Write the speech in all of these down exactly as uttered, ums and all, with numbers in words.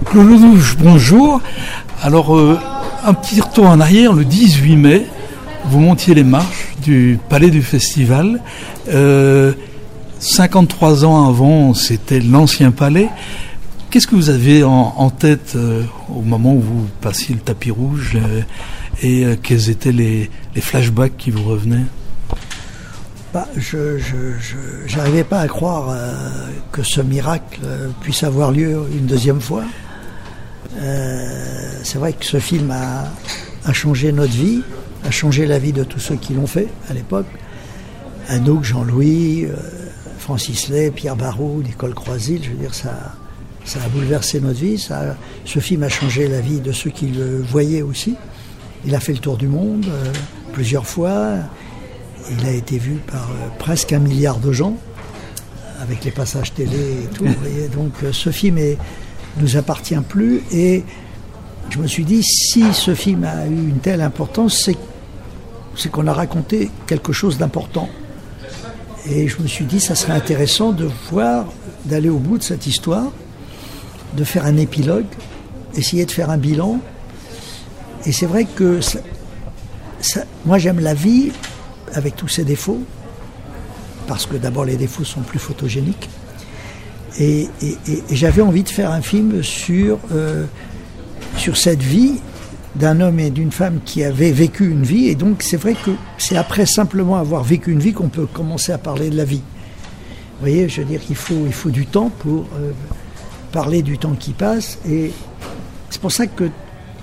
Claude Lelouch, bonjour. Alors, euh, un petit retour en arrière, le dix-huit mai, vous montiez les marches du Palais du Festival. Euh, cinquante-trois ans avant, c'était l'ancien palais. Qu'est-ce que vous avez en, en tête euh, au moment où vous passiez le tapis rouge euh, et euh, quels étaient les, les flashbacks qui vous revenaient? Bah, je n'arrivais pas à croire euh, que ce miracle euh, puisse avoir lieu une deuxième fois. Euh, c'est vrai que ce film a, a changé notre vie, a changé la vie de tous ceux qui l'ont fait à l'époque. Anouk, Jean-Louis, euh, Francis Lay, Pierre Barrault, Nicole Croisil, je veux dire, ça, ça a bouleversé notre vie. Ça, ce film a changé la vie de ceux qui le voyaient aussi. Il a fait le tour du monde euh, plusieurs fois. Il a été vu par euh, presque un milliard de gens, avec les passages télé et tout. Vous voyez, donc euh, ce film ne nous appartient plus. Et je me suis dit, si ce film a eu une telle importance, c'est, c'est qu'on a raconté quelque chose d'important. Et je me suis dit, ça serait intéressant de voir, d'aller au bout de cette histoire, de faire un épilogue, essayer de faire un bilan. Et c'est vrai que ça, ça, moi j'aime la vie, avec tous ses défauts, parce que d'abord les défauts sont plus photogéniques, et, et, et, et j'avais envie de faire un film sur, euh, sur cette vie d'un homme et d'une femme qui avaient vécu une vie, et donc c'est vrai que c'est après simplement avoir vécu une vie qu'on peut commencer à parler de la vie. Vous voyez, je veux dire qu'il faut, il faut du temps pour euh, parler du temps qui passe, et c'est pour ça que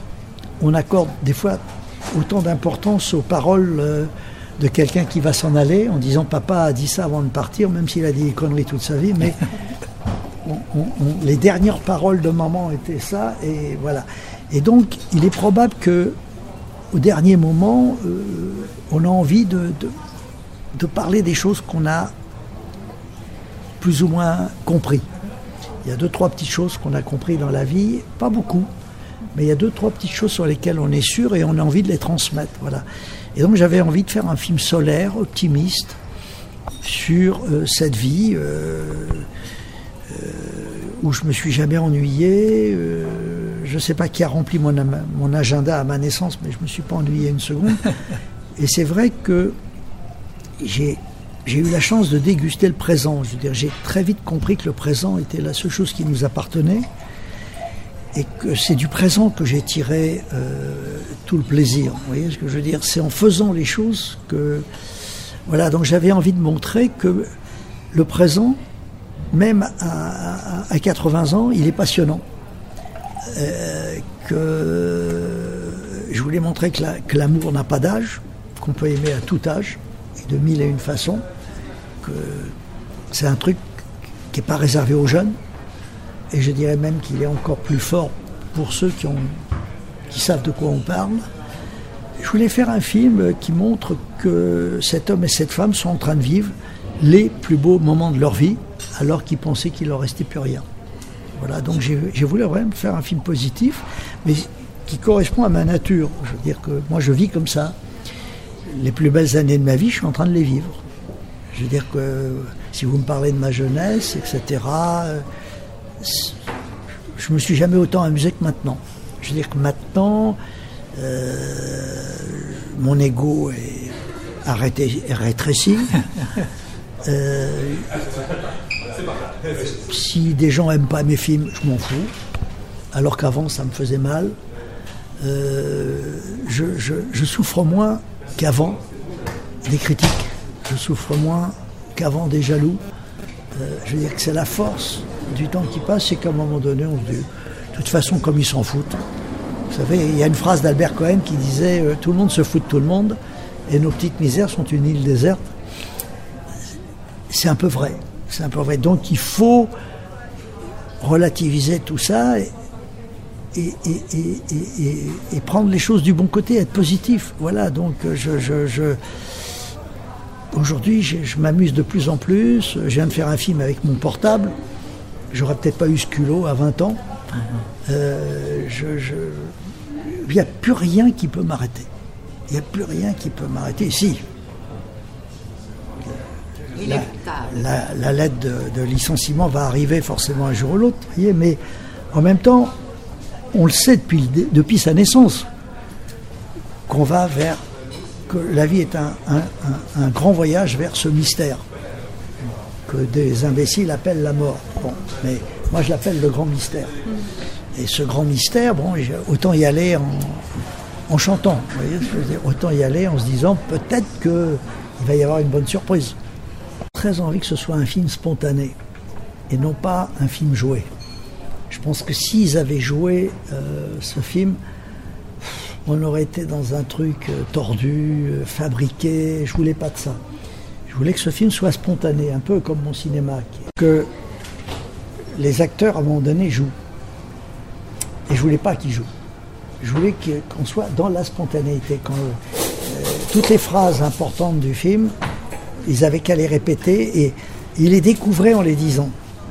on accorde des fois autant d'importance aux paroles euh, de quelqu'un qui va s'en aller en disant papa a dit ça avant de partir, même s'il a dit des conneries toute sa vie, mais on, on, on, les dernières paroles de maman étaient ça, et voilà. Et donc il est probable que au dernier moment euh, on a envie de, de, de parler des choses qu'on a plus ou moins compris. Il y a deux trois petites choses qu'on a compris dans la vie, pas beaucoup, mais il y a deux trois petites choses sur lesquelles on est sûr et on a envie de les transmettre, voilà. Et donc j'avais envie de faire un film solaire, optimiste, sur euh, cette vie euh, euh, où je me suis jamais ennuyé. Euh, je ne sais pas qui a rempli mon, mon agenda à ma naissance, mais je me suis pas ennuyé une seconde. Et c'est vrai que j'ai, j'ai eu la chance de déguster le présent. Je veux dire, j'ai très vite compris que le présent était la seule chose qui nous appartenait. Et que c'est du présent que j'ai tiré euh, tout le plaisir. Vous voyez ce que je veux dire? C'est en faisant les choses que... Voilà, donc j'avais envie de montrer que le présent, même à, à, à quatre-vingts ans, il est passionnant. Euh, que je voulais montrer que, la, que l'amour n'a pas d'âge, qu'on peut aimer à tout âge, et de mille et une façons, que c'est un truc qui n'est pas réservé aux jeunes. Et je dirais même qu'il est encore plus fort pour ceux qui, ont, qui savent de quoi on parle. Je voulais faire un film qui montre que cet homme et cette femme sont en train de vivre les plus beaux moments de leur vie, alors qu'ils pensaient qu'il leur restait plus rien. Voilà, donc j'ai, j'ai voulu vraiment faire un film positif, mais qui correspond à ma nature. Je veux dire que moi je vis comme ça. Les plus belles années de ma vie, je suis en train de les vivre. Je veux dire que si vous me parlez de ma jeunesse, et cetera, je me suis jamais autant amusé que maintenant. Je veux dire que maintenant, euh, mon ego est arrêté, est rétréci. Euh, si des gens aiment pas mes films, je m'en fous. Alors qu'avant, ça me faisait mal. Euh, je, je, je souffre moins qu'avant des critiques. Je souffre moins qu'avant des jaloux. Euh, je veux dire que c'est la force du temps qui passe, c'est qu'à un moment donné, on se dit, de toute façon, comme ils s'en foutent. Vous savez, il y a une phrase d'Albert Cohen qui disait euh, « Tout le monde se fout de tout le monde, et nos petites misères sont une île déserte ». C'est un peu vrai, c'est un peu vrai. Donc il faut relativiser tout ça et, et, et, et, et, et prendre les choses du bon côté, être positif. Voilà, donc je... je, je Aujourd'hui, je, je m'amuse de plus en plus. Je viens de faire un film avec mon portable. J'aurais peut-être pas eu ce culot à vingt ans. Euh, je, je... Il n'y a plus rien qui peut m'arrêter. Il n'y a plus rien qui peut m'arrêter. Si. La, la, la lettre de, de licenciement va arriver forcément un jour ou l'autre. Vous voyez, mais en même temps, on le sait depuis, depuis sa naissance, qu'on va vers, que la vie est un, un, un, un grand voyage vers ce mystère, que des imbéciles appellent la mort. Bon, mais moi je l'appelle le grand mystère. Et ce grand mystère, bon, autant y aller en, en chantant, vous voyez ce que je veux dire, autant y aller en se disant peut-être qu'il va y avoir une bonne surprise. J'ai très envie que ce soit un film spontané et non pas un film joué. Je pense que s'ils avaient joué euh, ce film, on aurait été dans un truc euh, tordu, euh, fabriqué. Je voulais pas de ça. Je voulais que ce film soit spontané, un peu comme mon cinéma. Que les acteurs, à un moment donné, jouent. Et je voulais pas qu'ils jouent. Je voulais qu'on soit dans la spontanéité. Quand, euh, toutes les phrases importantes du film, ils avaient qu'à les répéter et ils les découvraient en les disant.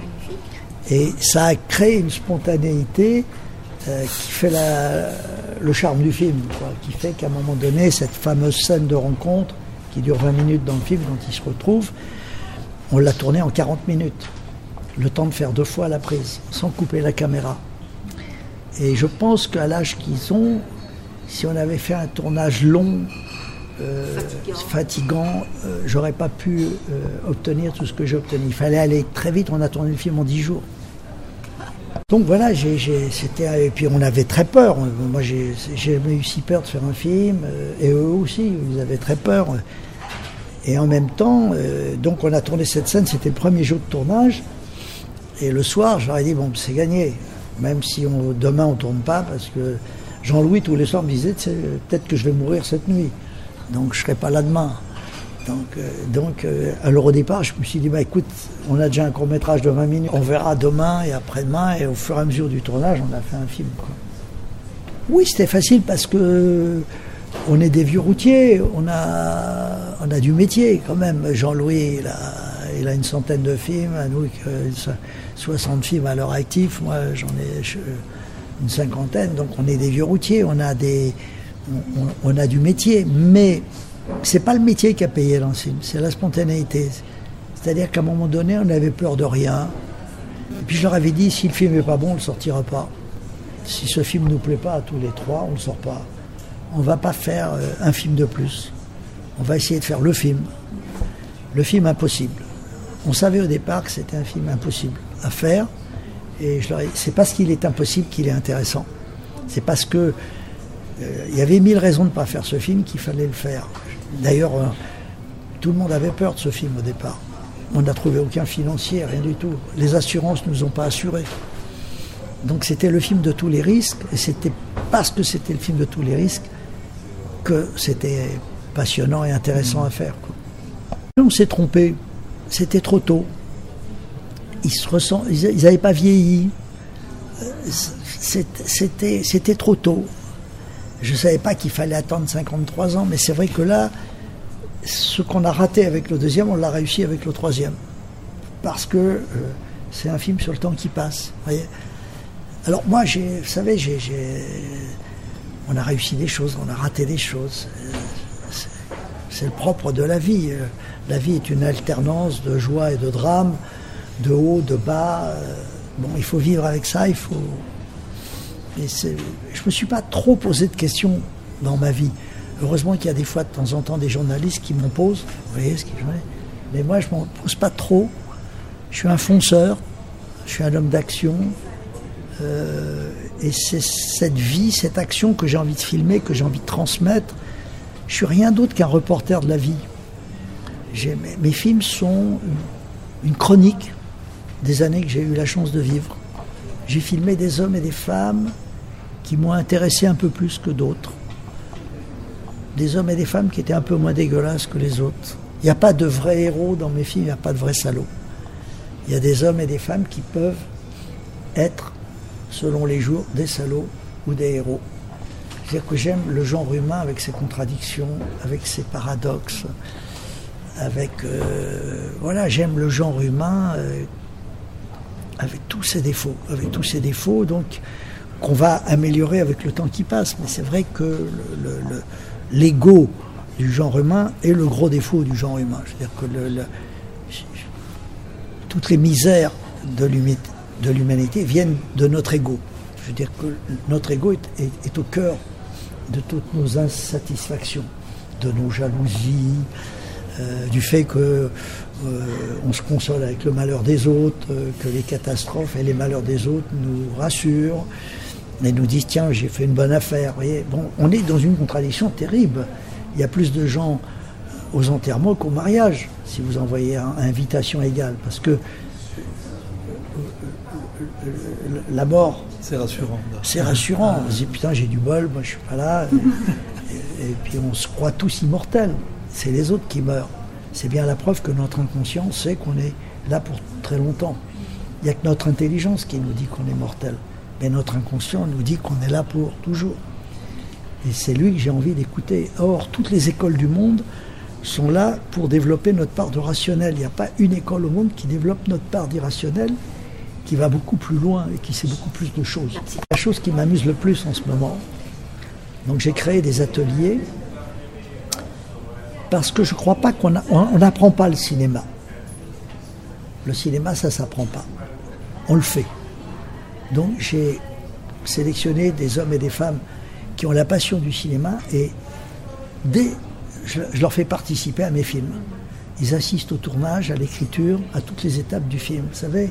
Et ça a créé une spontanéité euh, qui fait la, le charme du film, quoi, qui fait qu'à un moment donné, cette fameuse scène de rencontre, qui dure vingt minutes dans le film, quand ils se retrouvent, on l'a tournée en quarante minutes. Le temps de faire deux fois la prise, sans couper la caméra. Et je pense qu'à l'âge qu'ils ont, si on avait fait un tournage long, euh, fatigant, fatigant euh, j'aurais pas pu euh, obtenir tout ce que j'ai obtenu. Il fallait aller très vite, on a tourné le film en dix jours. Donc voilà, j'ai, j'ai, c'était, et puis on avait très peur. Moi, j'ai, j'ai jamais eu si peur de faire un film, euh, et eux aussi, ils avaient très peur. Et en même temps, euh, donc on a tourné cette scène, c'était le premier jour de tournage, et le soir, je leur ai dit, bon, c'est gagné, même si on, demain on tourne pas, parce que Jean-Louis, tous les soirs, me disait, peut-être que je vais mourir cette nuit, donc je serai pas là demain. Donc, euh, donc euh, alors au départ, je me suis dit, bah écoute, on a déjà un court-métrage de vingt minutes, on verra demain et après-demain, et au fur et à mesure du tournage, on a fait un film, quoi. Oui, c'était facile parce que on est des vieux routiers, on a, on a du métier quand même. Jean-Louis, il a, il a une centaine de films, Anouk, soixante films à l'heure active, moi j'en ai une cinquantaine, donc on est des vieux routiers, on a, des, on, on a du métier, mais c'est pas le métier qui a payé dans le film, c'est la spontanéité. C'est-à-dire qu'à un moment donné, on avait peur de rien. Et puis je leur avais dit, si le film n'est pas bon, on ne le sortira pas. Si ce film ne nous plaît pas à tous les trois, on ne le sort pas. On ne va pas faire un film de plus. On va essayer de faire le film. Le film impossible. On savait au départ que c'était un film impossible à faire. Et je leur ai dit, c'est parce qu'il est impossible qu'il est intéressant. C'est parce que euh, il y avait mille raisons de ne pas faire ce film qu'il fallait le faire. D'ailleurs, euh, tout le monde avait peur de ce film au départ. On n'a trouvé aucun financier, rien du tout. Les assurances ne nous ont pas assurés. Donc c'était le film de tous les risques, et c'était parce que c'était le film de tous les risques que c'était passionnant et intéressant à faire, quoi. On s'est trompé, c'était trop tôt. Ils se ressentent, ils n'avaient pas vieilli. C'était, c'était trop tôt. Je ne savais pas qu'il fallait attendre cinquante-trois ans, mais c'est vrai que là, ce qu'on a raté avec le deuxième, on l'a réussi avec le troisième. Parce que euh, c'est un film sur le temps qui passe. Voyez. Alors moi, j'ai, vous savez, j'ai, j'ai, on a réussi des choses, on a raté des choses. C'est, c'est le propre de la vie. La vie est une alternance de joie et de drame, de haut, de bas. Bon, il faut vivre avec ça, il faut... Et c'est... je ne me suis pas trop posé de questions dans ma vie. Heureusement qu'il y a des fois, de temps en temps, des journalistes qui m'en posent. Vous voyez ce que je veux dire ? Mais moi, je ne m'en pose pas trop. Je suis un fonceur, je suis un homme d'action. Euh, et c'est cette vie, cette action que j'ai envie de filmer, que j'ai envie de transmettre. Je suis rien d'autre qu'un reporter de la vie. J'ai, mes, mes films sont une, une chronique des années que j'ai eu la chance de vivre. J'ai filmé des hommes et des femmes qui m'ont intéressé un peu plus que d'autres. Des hommes et des femmes qui étaient un peu moins dégueulasses que les autres. Il n'y a pas de vrais héros dans mes films, il n'y a pas de vrais salauds. Il y a des hommes et des femmes qui peuvent être, selon les jours, des salauds ou des héros. C'est-à-dire que j'aime le genre humain avec ses contradictions, avec ses paradoxes, avec... Euh, voilà, j'aime le genre humain euh, avec tous ses défauts, avec tous ses défauts, donc qu'on va améliorer avec le temps qui passe. Mais c'est vrai que le, le, le, l'ego du genre humain est le gros défaut du genre humain. C'est-à-dire que le, le, toutes les misères de l'humanité viennent de notre ego. Je veux dire que notre ego est, est, est au cœur de toutes nos insatisfactions, de nos jalousies, euh, du fait que euh, on se console avec le malheur des autres, euh, que les catastrophes et les malheurs des autres nous rassurent et nous disent tiens, j'ai fait une bonne affaire. Vous voyez, bon, on est dans une contradiction terrible. Il y a plus de gens aux enterrements qu'au mariage, si vous envoyez un, invitation égale, parce que la mort, c'est rassurant. C'est rassurant. On se dit putain, j'ai du bol, moi je suis pas là. Et, et puis on se croit tous immortels. C'est les autres qui meurent. C'est bien la preuve que notre inconscient sait qu'on est là pour très longtemps. Il n'y a que notre intelligence qui nous dit qu'on est mortel. Mais notre inconscient nous dit qu'on est là pour toujours. Et c'est lui que j'ai envie d'écouter. Or, toutes les écoles du monde sont là pour développer notre part de rationnel. Il n'y a pas une école au monde qui développe notre part d'irrationnel, qui va beaucoup plus loin et qui sait beaucoup plus de choses. C'est la chose qui m'amuse le plus en ce moment. Donc j'ai créé des ateliers parce que je ne crois pas qu'on n'apprend pas le cinéma. Le cinéma, ça ne s'apprend pas. On le fait. Donc j'ai sélectionné des hommes et des femmes qui ont la passion du cinéma et dès, je, je leur fais participer à mes films. Ils assistent au tournage, à l'écriture, à toutes les étapes du film. Vous savez,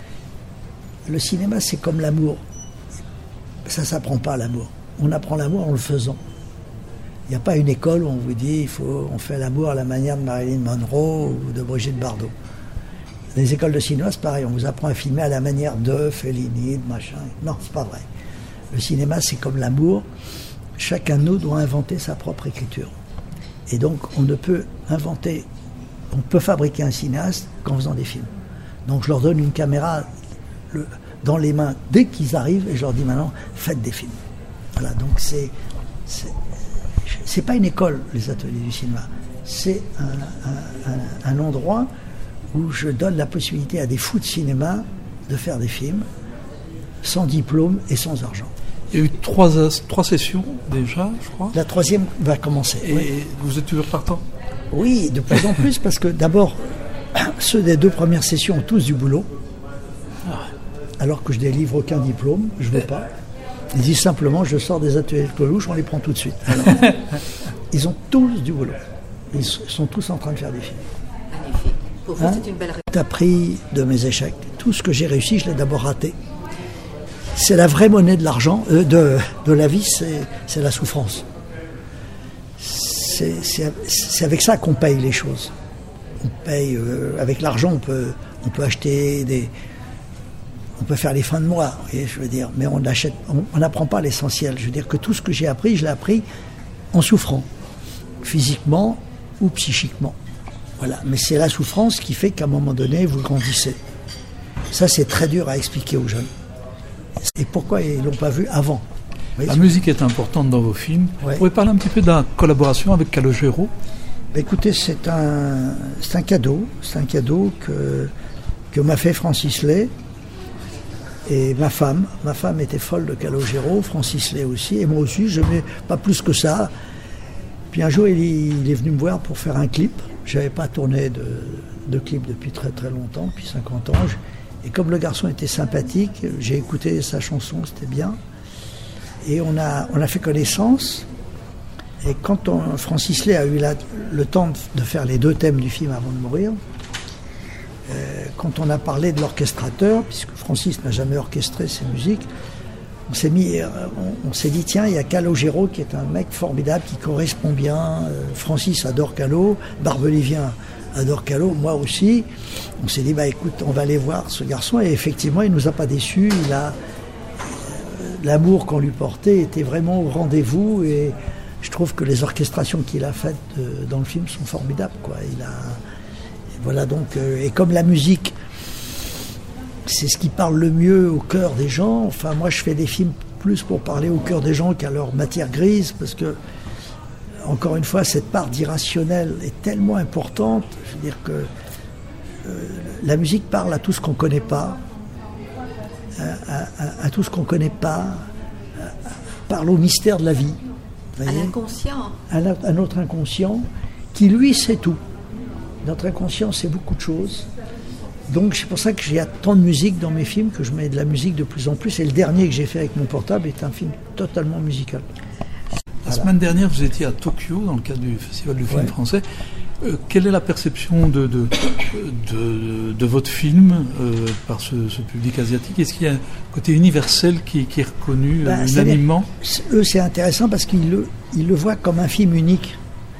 le cinéma, c'est comme l'amour. Ça ne s'apprend pas, l'amour. On apprend l'amour en le faisant. Il n'y a pas une école où on vous dit il faut, on fait l'amour à la manière de Marilyn Monroe ou de Brigitte Bardot. Les écoles de cinéma, c'est pareil. On vous apprend à filmer à la manière de Fellini, de machin. Non, c'est pas vrai. Le cinéma, c'est comme l'amour. Chacun de nous doit inventer sa propre écriture. Et donc, on ne peut inventer, on peut fabriquer un cinéaste qu'en faisant des films. Donc, je leur donne une caméra le, dans les mains dès qu'ils arrivent et je leur dis maintenant, faites des films. Voilà, donc c'est, c'est, c'est pas une école, les ateliers du cinéma. C'est un, un, un, un endroit où je donne la possibilité à des fous de cinéma de faire des films sans diplôme et sans argent. Il y a eu trois, trois sessions déjà, je crois. La troisième va commencer. Et oui. Vous êtes toujours partant ? Oui, de plus en plus, parce que d'abord, ceux des deux premières sessions ont tous du boulot, alors que je délivre aucun diplôme, je ne veux pas. Ils disent simplement, je sors des ateliers de Coluche, on les prend tout de suite. Alors, ils ont tous du boulot. Ils sont tous en train de faire des films. Magnifique. Pour vous, hein? C'est une belle réussite. J'ai appris de mes échecs. Tout ce que j'ai réussi, je l'ai d'abord raté. C'est la vraie monnaie de l'argent, euh, de, de la vie, c'est, c'est la souffrance. C'est, c'est, c'est avec ça qu'on paye les choses. On paye, euh, avec l'argent, on peut, on peut acheter des... On peut faire les fins de mois, vous voyez, je veux dire, mais on achète, on n'apprend pas l'essentiel. Je veux dire que tout ce que j'ai appris, je l'ai appris en souffrant, physiquement ou psychiquement. Voilà. Mais c'est la souffrance qui fait qu'à un moment donné, vous grandissez. Ça, c'est très dur à expliquer aux jeunes. Et pourquoi ils ne l'ont pas vu avant? Voyez, la musique est importante dans vos films. Ouais. Vous pouvez parler un petit peu de la collaboration avec Calogero? Écoutez, c'est un, c'est un cadeau. C'est un cadeau que, que m'a fait Francis Lay. Et ma femme, ma femme était folle de Calogero, Francis Lay aussi, et moi aussi, je n'aimais pas plus que ça. Puis un jour, il, il est venu me voir pour faire un clip. Je n'avais pas tourné de, de clip depuis très très longtemps, depuis cinquante ans. Et comme le garçon était sympathique, j'ai écouté sa chanson, c'était bien. Et on a, on a fait connaissance. Et quand on, Francis Lay a eu la, le temps de faire les deux thèmes du film avant de mourir, Euh, quand on a parlé de l'orchestrateur, puisque Francis n'a jamais orchestré ses musiques, on s'est mis, euh, on, on s'est dit tiens, il y a Calogero qui est un mec formidable, qui correspond bien. Euh, Francis adore Calo, Barbelivien adore Calo, moi aussi. On s'est dit bah écoute, on va aller voir ce garçon, et effectivement, il nous a pas déçus. Il a euh, l'amour qu'on lui portait était vraiment au rendez-vous, et je trouve que les orchestrations qu'il a faites euh, dans le film sont formidables, quoi. Il a Voilà donc, euh, et comme la musique, c'est ce qui parle le mieux au cœur des gens, enfin moi je fais des films plus pour parler au cœur des gens qu'à leur matière grise, parce que, encore une fois, cette part d'irrationnel est tellement importante. Je veux dire que euh, la musique parle à tout ce qu'on ne connaît pas, à, à, à tout ce qu'on ne connaît pas, à, à, parle au mystère de la vie. À l'inconscient. À, la, à notre inconscient, qui lui sait tout. Notre inconscient, c'est beaucoup de choses, Donc c'est pour ça que j'ai tant de musique dans mes films, que je mets de la musique de plus en plus. Et le dernier que j'ai fait avec mon portable est un film totalement musical. La Voilà. semaine dernière, vous étiez à Tokyo, dans le cadre du Festival du film Ouais. français. Euh, quelle est la perception de, de, de, de votre film euh, par ce, ce public asiatique? Est-ce qu'il y a un côté universel qui, qui est reconnu Ben, euh, c'est-à-dire, unanimement? eux, c'est intéressant parce qu'ils le, ils le voient comme un film unique.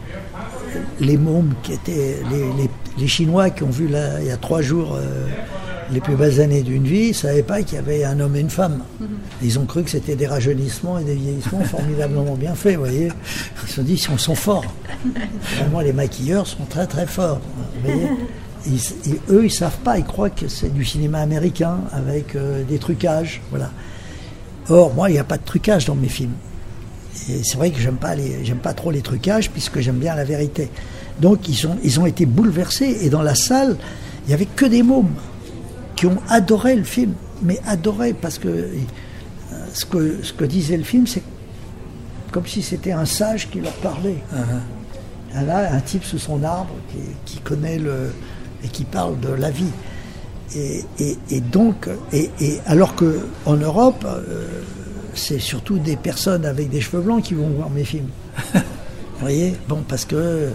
Les mômes, qui étaient les, les, les Chinois qui ont vu là, il y a trois jours euh, les plus belles années d'une vie, ne savaient pas qu'il y avait un homme et une femme. Mm-hmm. Ils ont cru que c'était des rajeunissements et des vieillissements formidablement bien faits, vous voyez. Ils se sont dit, ils sont forts. Vraiment, les maquilleurs sont très très forts. Vous voyez. Ils, et eux, ils savent pas, ils croient que c'est du cinéma américain avec euh, des trucages, voilà. Or, moi, il n'y a pas de trucage dans mes films. Et c'est vrai que j'aime pas les, j'aime pas trop les trucages puisque j'aime bien la vérité. Donc ils ont, ils ont été bouleversés et dans la salle, il n'y avait que des mômes qui ont adoré le film, mais adoré parce que euh, ce que ce que disait le film, c'est comme si c'était un sage qui leur parlait. Uh-huh. Là, un type sous son arbre qui, qui connaît le et qui parle de la vie. Et, et, et donc, et, et alors que en Europe. Euh, c'est surtout des personnes avec des cheveux blancs qui vont voir mes films. Vous voyez ? Bon, parce que euh,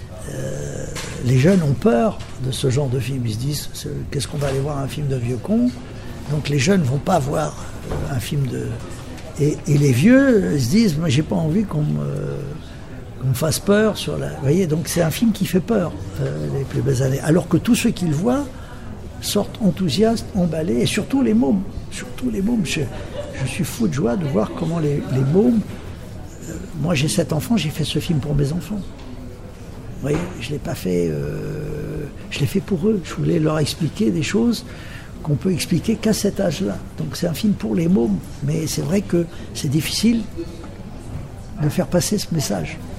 les jeunes ont peur de ce genre de film. Ils se disent, qu'est-ce qu'on va aller voir un film de vieux con ? Donc les jeunes ne vont pas voir euh, un film de... Et, et les vieux se disent, moi j'ai pas envie qu'on me, qu'on me fasse peur sur la... Vous voyez ? Donc c'est un film qui fait peur, euh, les plus belles années. Alors que tous ceux qui le voient sortent enthousiastes, emballés, et surtout les mômes. Surtout les mômes. Je, Je suis fou de joie de voir comment les, les mômes... Euh, moi, j'ai sept enfants, j'ai fait ce film pour mes enfants. Vous voyez, je ne l'ai pas fait... Euh, je l'ai fait pour eux. Je voulais leur expliquer des choses qu'on peut expliquer qu'à cet âge-là. Donc, c'est un film pour les mômes. Mais c'est vrai que c'est difficile de faire passer ce message.